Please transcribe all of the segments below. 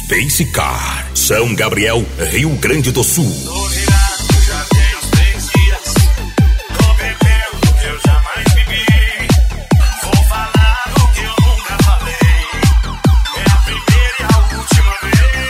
Space Car, São Gabriel, Rio Grande do Sul. Tô virado, já tem uns 3 dias. Tô bebendo o que eu jamais bebi. Vou falar o que eu nunca falei. É a primeira e a última vez.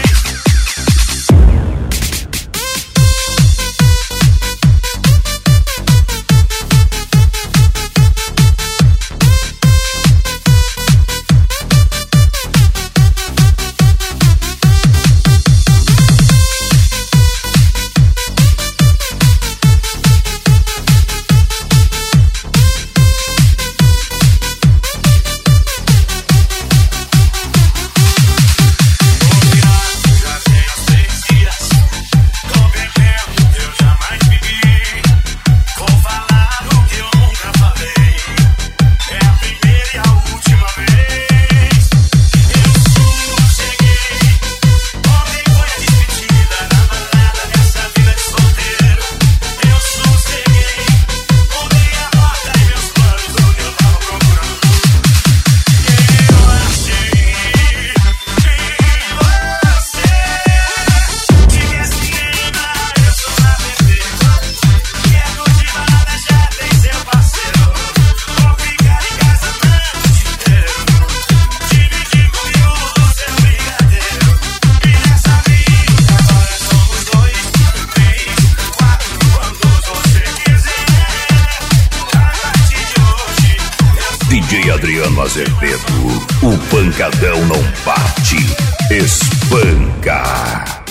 DJ Adriano Azevedo, o pancadão não bate, espanca.